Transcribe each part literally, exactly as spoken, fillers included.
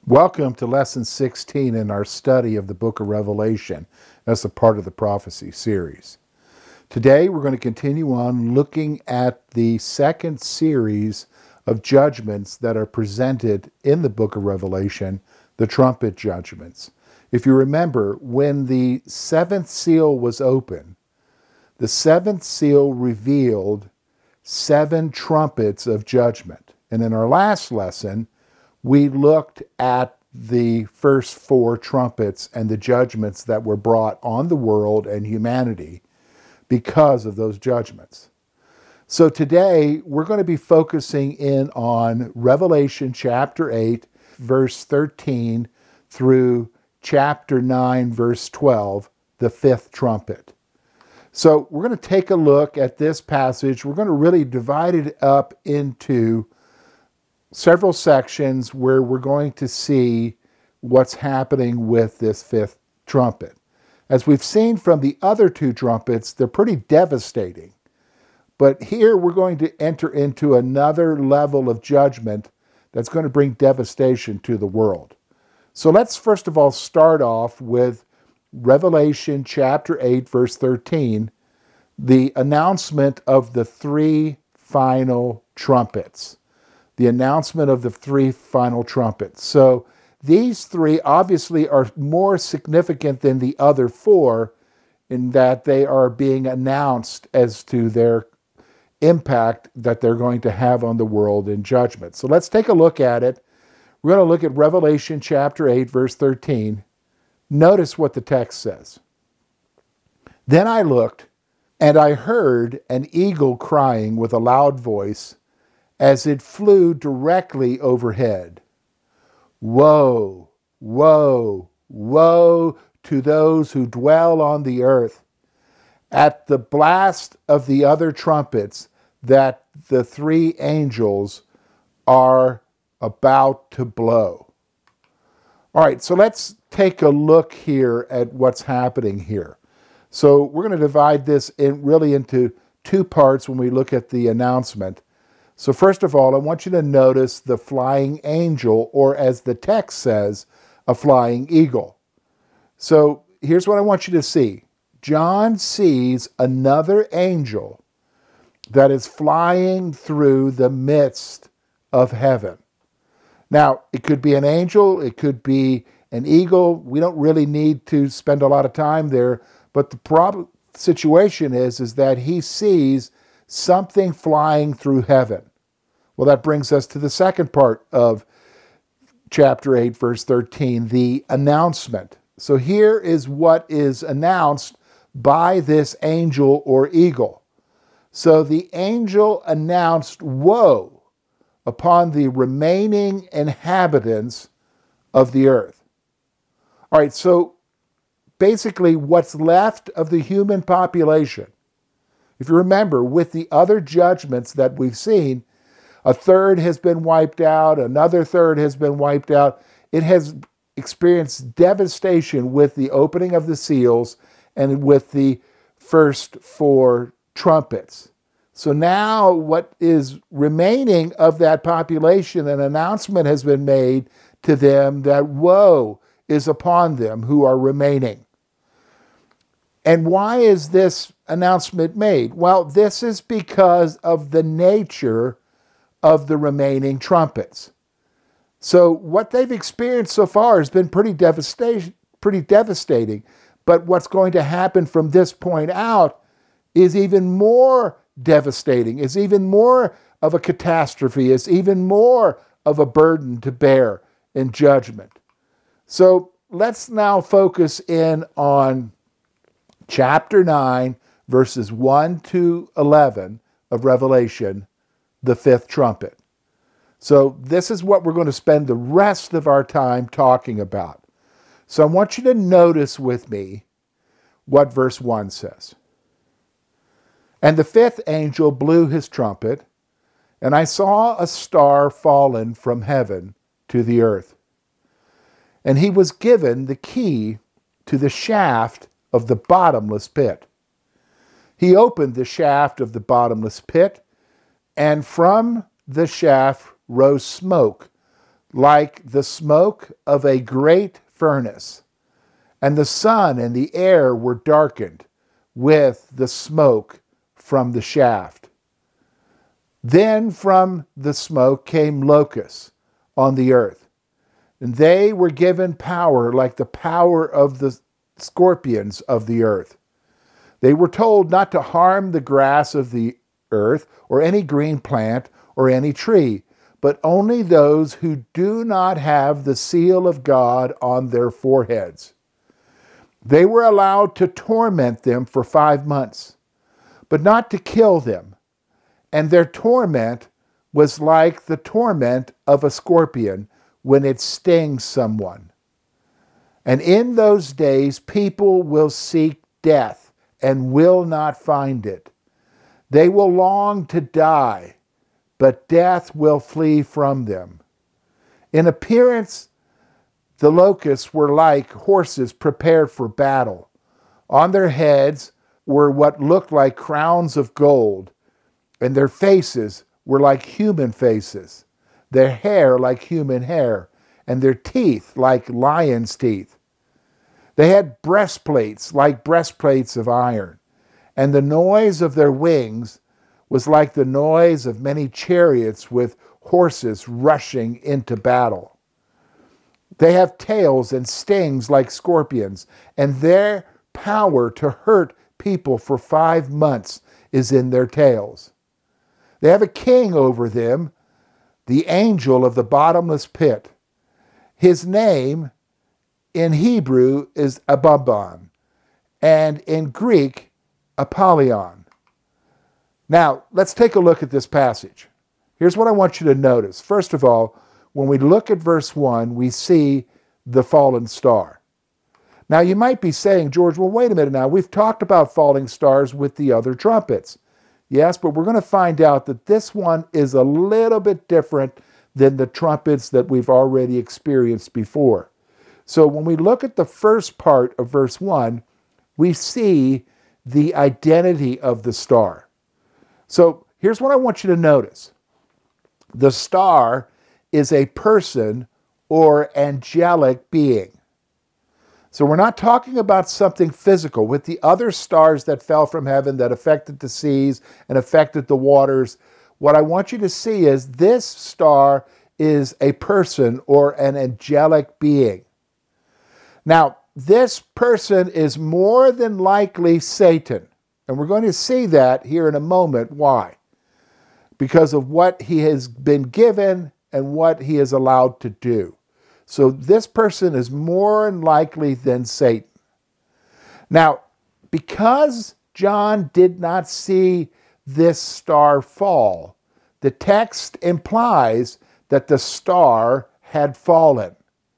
Welcome to Lesson sixteen in our study of the book of Revelation as a part of the prophecy series. Today we're going to continue on looking at the second series of judgments that are presented in the book of Revelation, the trumpet judgments. If you remember, when the seventh seal was opened, the seventh seal revealed seven trumpets of judgment. And in our last lesson, we looked at the first four trumpets and the judgments that were brought on the world and humanity because of those judgments. So today we're going to be focusing in on Revelation chapter eight, verse thirteen through chapter nine, verse twelve, the fifth trumpet. So we're going to take a look at this passage. We're going to really divide it up into several sections where we're going to see what's happening with this fifth trumpet. As we've seen from the other two trumpets, they're pretty devastating. But here we're going to enter into another level of judgment that's going to bring devastation to the world. So let's first of all start off with Revelation chapter eight, verse thirteen, the announcement of the three final trumpets. The announcement of the three final trumpets. So these three obviously are more significant than the other four in that they are being announced as to their impact that they're going to have on the world in judgment. So let's take a look at it. We're going to look at Revelation chapter eight, verse thirteen. Notice what the text says. Then I looked, and I heard an eagle crying with a loud voice, as it flew directly overhead. Woe, woe, woe to those who dwell on the earth at the blast of the other trumpets that the three angels are about to blow. All right, so let's take a look here at what's happening here. So we're going to divide this in really into two parts when we look at the announcement. So first of all, I want you to notice the flying angel, or as the text says, a flying eagle. So here's what I want you to see. John sees another angel that is flying through the midst of heaven. Now, it could be an angel, it could be an eagle. We don't really need to spend a lot of time there, but the problem situation is, is that he sees something flying through heaven. Well, that brings us to the second part of chapter eight, verse thirteen, the announcement. So here is what is announced by this angel or eagle. So the angel announced woe upon the remaining inhabitants of the earth. All right, so basically what's left of the human population. If you remember, with the other judgments that we've seen, a third has been wiped out, another third has been wiped out. It has experienced devastation with the opening of the seals and with the first four trumpets. So now what is remaining of that population, an announcement has been made to them that woe is upon them who are remaining. And why is this announcement made? Well, this is because of the nature of the remaining trumpets. So what they've experienced so far has been pretty devastation, pretty devastating. But what's going to happen from this point out is even more devastating, is even more of a catastrophe, is even more of a burden to bear in judgment. So let's now focus in on chapter nine, verses one to eleven of Revelation, the fifth trumpet. So this is what we're going to spend the rest of our time talking about. So I want you to notice with me what verse one says. And the fifth angel blew his trumpet, and I saw a star fallen from heaven to the earth. And he was given the key to the shaft of the bottomless pit. He opened the shaft of the bottomless pit, and from the shaft rose smoke like the smoke of a great furnace, and the sun and the air were darkened with the smoke from the shaft. Then from the smoke came locusts on the earth, and they were given power like the power of the scorpions of the earth. They were told not to harm the grass of the earth or any green plant or any tree, but only those who do not have the seal of God on their foreheads. They were allowed to torment them for five months, but not to kill them. And their torment was like the torment of a scorpion when it stings someone. And in those days, people will seek death and will not find it. They will long to die, but death will flee from them. In appearance, the locusts were like horses prepared for battle. On their heads were what looked like crowns of gold, and their faces were like human faces, their hair like human hair, and their teeth like lions' teeth. They had breastplates like breastplates of iron, and the noise of their wings was like the noise of many chariots with horses rushing into battle. They have tails and stings like scorpions, and their power to hurt people for five months is in their tails. They have a king over them, the angel of the bottomless pit. His name in Hebrew is Abaddon, and in Greek, Apollyon. Now, let's take a look at this passage. Here's what I want you to notice. First of all, when we look at verse one, we see the fallen star. Now, you might be saying, George, well, wait a minute now. We've talked about falling stars with the other trumpets. Yes, but we're going to find out that this one is a little bit different than the trumpets that we've already experienced before. So when we look at the first part of verse one, we see the identity of the star. So here's what I want you to notice. The star is a person or angelic being. So we're not talking about something physical. With the other stars that fell from heaven that affected the seas and affected the waters, what I want you to see is this star is a person or an angelic being. Now, this person is more than likely Satan. And we're going to see that here in a moment. Why? Because of what he has been given and what he is allowed to do. So this person is more likely than Satan. Now, because John did not see this star fall, the text implies that the star had fallen.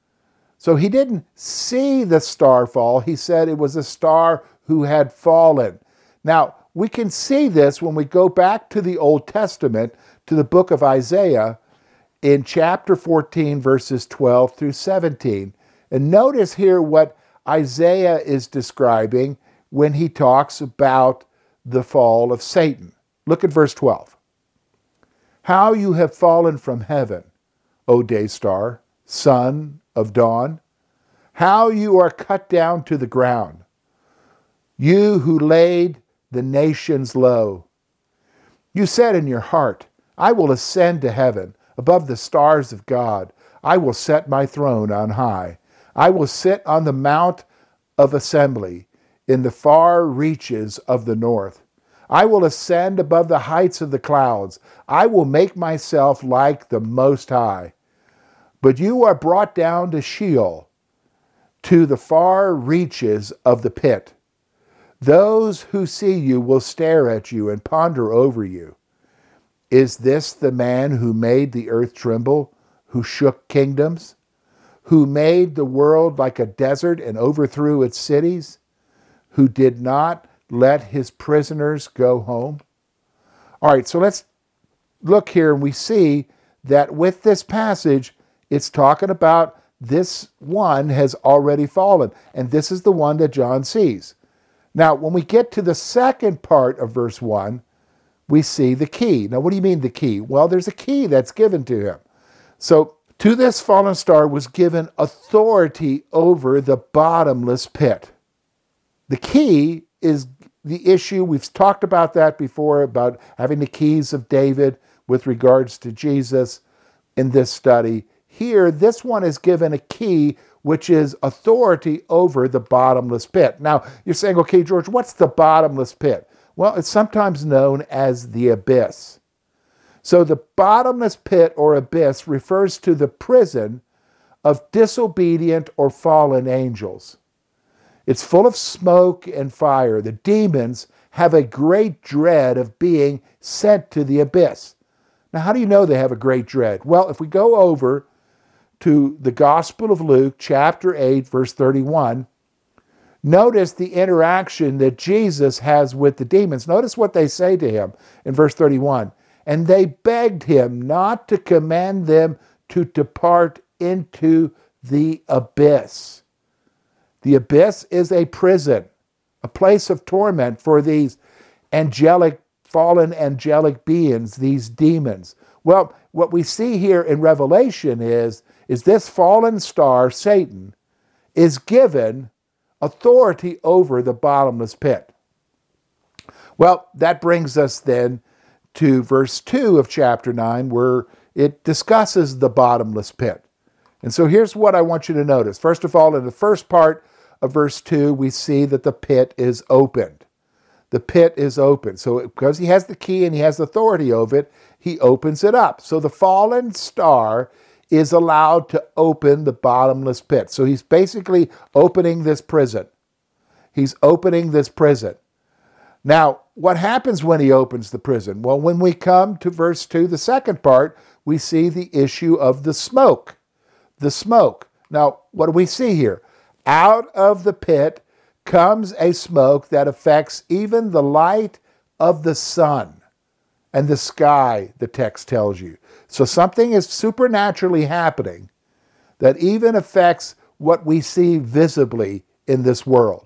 So he didn't see the star fall. He said it was a star who had fallen. Now, we can see this when we go back to the Old Testament, to the book of Isaiah, in chapter fourteen, verses twelve through seventeen. And notice here what Isaiah is describing when he talks about the fall of Satan. Look at verse twelve. How you have fallen from heaven, O day star, son of dawn. How you are cut down to the ground, you who laid the nations low. You said in your heart, I will ascend to heaven, above the stars of God. I will set my throne on high. I will sit on the mount of assembly in the far reaches of the north. I will ascend above the heights of the clouds. I will make myself like the Most High. But you are brought down to Sheol, to the far reaches of the pit. Those who see you will stare at you and ponder over you. Is this the man who made the earth tremble, who shook kingdoms, who made the world like a desert and overthrew its cities, who did not let his prisoners go home? All right, so let's look here and we see that with this passage, it's talking about this one has already fallen, and this is the one that John sees. Now, when we get to the second part of verse one, we see the key. Now, what do you mean the key? Well, there's a key that's given to him. So To this fallen star was given authority over the bottomless pit. The key is the issue. We've talked about that before, about having the keys of David with regards to Jesus in this study. Here, this one is given a key, which is authority over the bottomless pit. Now, you're saying, okay, George, what's the bottomless pit? Well, it's sometimes known as the abyss. So the bottomless pit or abyss refers to the prison of disobedient or fallen angels. It's full of smoke and fire. The demons have a great dread of being sent to the abyss. Now, how do you know they have a great dread? Well, if we go over to the Gospel of Luke, chapter eight, verse thirty-one, notice the interaction that Jesus has with the demons. Notice what they say to him in verse thirty-one. And they begged him not to command them to depart into the abyss. The abyss is a prison, a place of torment for these angelic, fallen angelic beings, these demons. Well, what we see here in Revelation is, is this fallen star, Satan, is given authority over the bottomless pit. Well, that brings us then to verse two of chapter nine, where it discusses the bottomless pit. And so here's what I want you to notice. First of all, in the first part of verse two, we see that the pit is opened. The pit is open. So because he has the key and he has authority over it, he opens it up. So the fallen star is allowed to open the bottomless pit. So he's basically opening this prison. He's opening this prison. Now, what happens when he opens the prison? Well, when we come to verse two, the second part, we see the issue of the smoke. The smoke. Now, what do we see here? Out of the pit comes a smoke that affects even the light of the sun and the sky, the text tells you. So something is supernaturally happening that even affects what we see visibly in this world.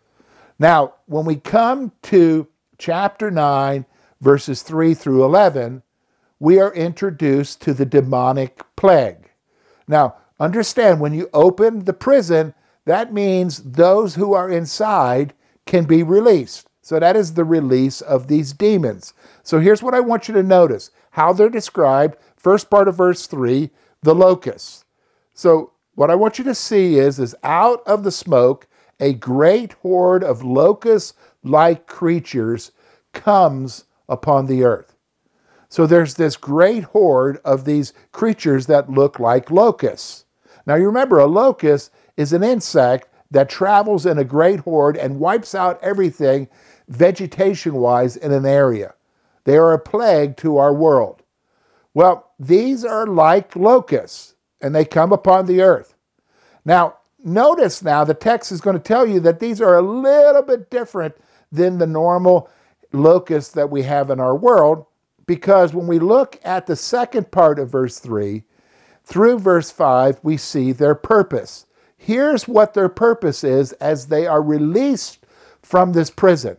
Now, when we come to chapter nine, verses three through eleven, we are introduced to the demonic plague. Now, understand, when you open the prison, that means those who are inside can be released. So that is the release of these demons. So here's what I want you to notice, how they're described. First part of verse three, the locusts. So what I want you to see is, is out of the smoke, a great horde of locust-like creatures comes upon the earth. So there's this great horde of these creatures that look like locusts. Now you remember, a locust is an insect that travels in a great horde and wipes out everything vegetation-wise in an area. They are a plague to our world. Well, these are like locusts, and they come upon the earth. Now, notice now, the text is going to tell you that these are a little bit different than the normal locusts that we have in our world, because when we look at the second part of verse three, through verse five, we see their purpose. Here's what their purpose is as they are released from this prison.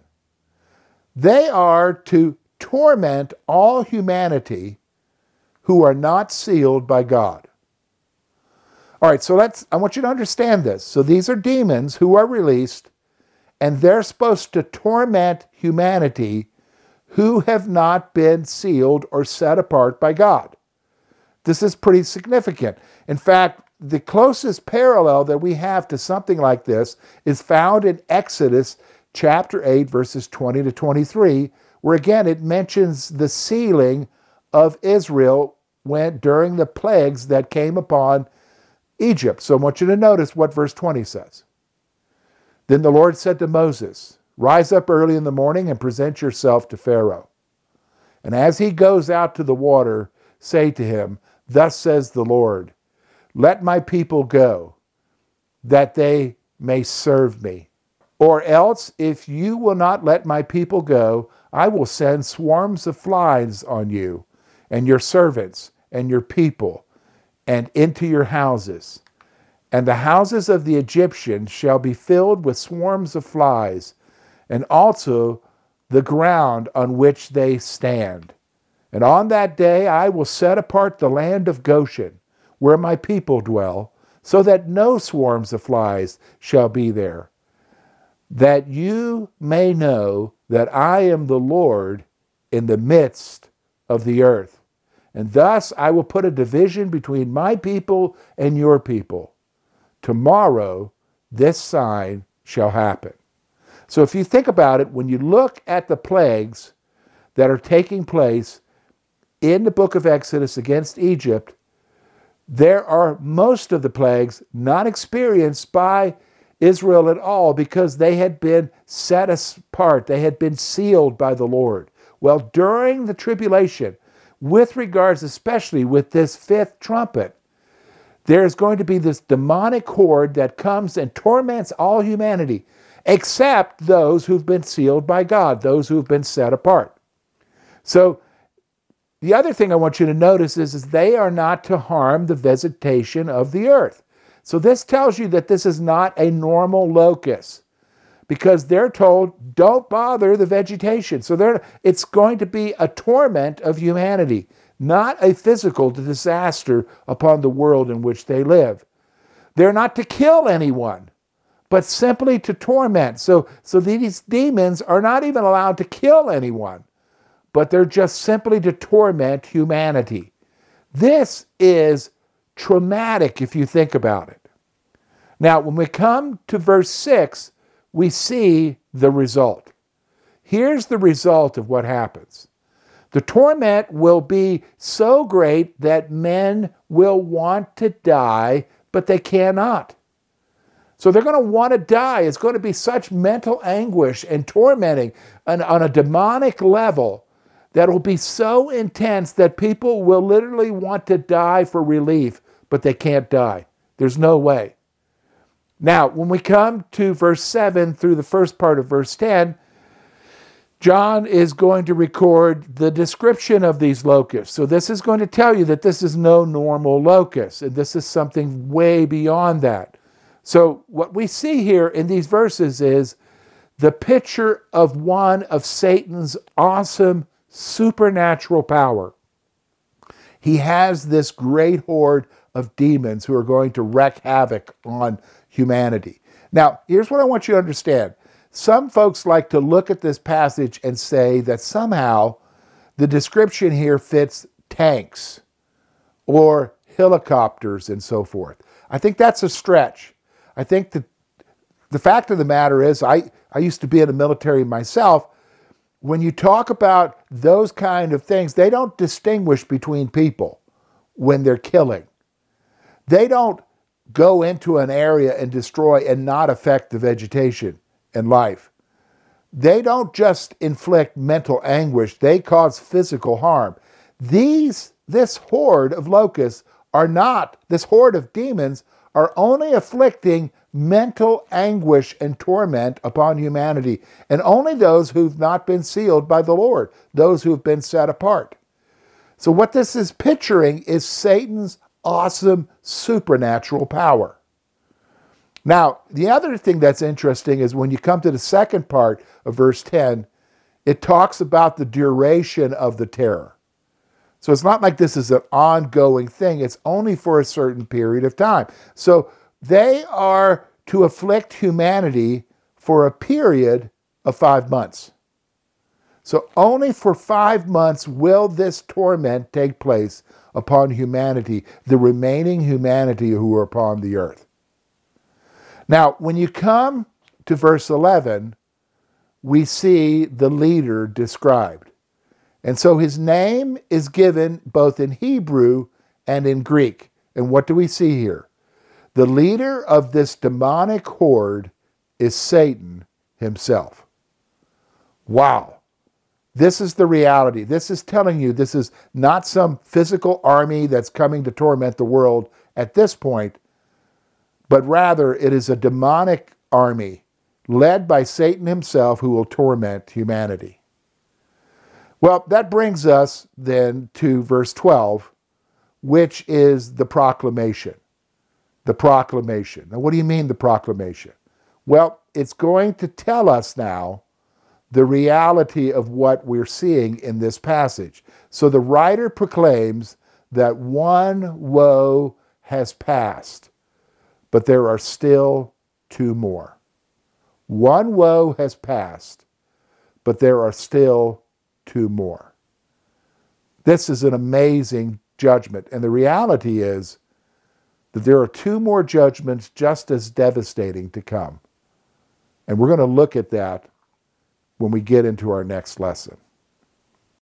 They are to torment all humanity who are not sealed by God. All right, so let's, I want you to understand this. So these are demons who are released, and they're supposed to torment humanity who have not been sealed or set apart by God. This is pretty significant. In fact, the closest parallel that we have to something like this is found in Exodus chapter eight, verses twenty to twenty-three, where again it mentions the sealing of Israel when, during the plagues that came upon Egypt. So I want you to notice what verse twenty says. Then the Lord said to Moses, "Rise up early in the morning and present yourself to Pharaoh. And as he goes out to the water, say to him, Thus says the Lord, let my people go, that they may serve me. Or else, if you will not let my people go, I will send swarms of flies on you, and your servants, and your people, and into your houses. And the houses of the Egyptians shall be filled with swarms of flies, and also the ground on which they stand. And on that day I will set apart the land of Goshen, where my people dwell, so that no swarms of flies shall be there, that you may know that I am the Lord in the midst of the earth. And thus I will put a division between my people and your people. Tomorrow this sign shall happen. So if you think about it, when you look at the plagues that are taking place in the book of Exodus against Egypt, there are most of the plagues not experienced by Israel at all because they had been set apart. They had been sealed by the Lord. Well, during the tribulation, with regards especially with this fifth trumpet, there's going to be this demonic horde that comes and torments all humanity, except those who've been sealed by God, those who've been set apart. So the other thing I want you to notice is, is they are not to harm the vegetation of the earth. So this tells you that this is not a normal locust, because they're told, don't bother the vegetation. So they're, it's going to be a torment of humanity, not a physical disaster upon the world in which they live. They're not to kill anyone, but simply to torment. So, so these demons are not even allowed to kill anyone, but they're just simply to torment humanity. This is traumatic if you think about it. Now, when we come to verse six, we see the result. Here's the result of what happens. The torment will be so great that men will want to die, but they cannot. So they're going to want to die. It's going to be such mental anguish and tormenting on, on a demonic level that will be so intense that people will literally want to die for relief, but they can't die. There's no way. Now, when we come to verse seven through the first part of verse ten, John is going to record the description of these locusts. So this is going to tell you that this is no normal locust, and this is something way beyond that. So what we see here in these verses is the picture of one of Satan's awesome supernatural power. He has this great horde of demons who are going to wreak havoc on humanity. Now, here's what I want you to understand. Some folks like to look at this passage and say that somehow the description here fits tanks or helicopters and so forth. I think that's a stretch. I think that the fact of the matter is, I, I used to be in the military myself. When you talk about those kind of things, they don't distinguish between people when they're killing. They don't go into an area and destroy and not affect the vegetation and life. They don't just inflict mental anguish, they cause physical harm. These, this horde of locusts are not, this horde of demons are only afflicting mental anguish and torment upon humanity, and only those who've not been sealed by the Lord, those who've been set apart. So what this is picturing is Satan's awesome supernatural power. Now, the other thing that's interesting is when you come to the second part of verse ten, it talks about the duration of the terror. So it's not like this is an ongoing thing. It's only for a certain period of time. So they are to afflict humanity for a period of five months. So only for five months will this torment take place upon humanity, the remaining humanity who are upon the earth. Now, when you come to verse eleven, we see the leader described. And so his name is given both in Hebrew and in Greek. And what do we see here? The leader of this demonic horde is Satan himself. Wow. This is the reality. This is telling you this is not some physical army that's coming to torment the world at this point, but rather it is a demonic army led by Satan himself who will torment humanity. Well, that brings us then to verse twelve, which is the proclamation. The proclamation. Now, what do you mean the proclamation? Well, it's going to tell us now the reality of what we're seeing in this passage. So the writer proclaims that one woe has passed, but there are still two more. One woe has passed, but there are still two more. This is an amazing judgment, and the reality is that there are two more judgments just as devastating to come. And we're going to look at that when we get into our next lesson.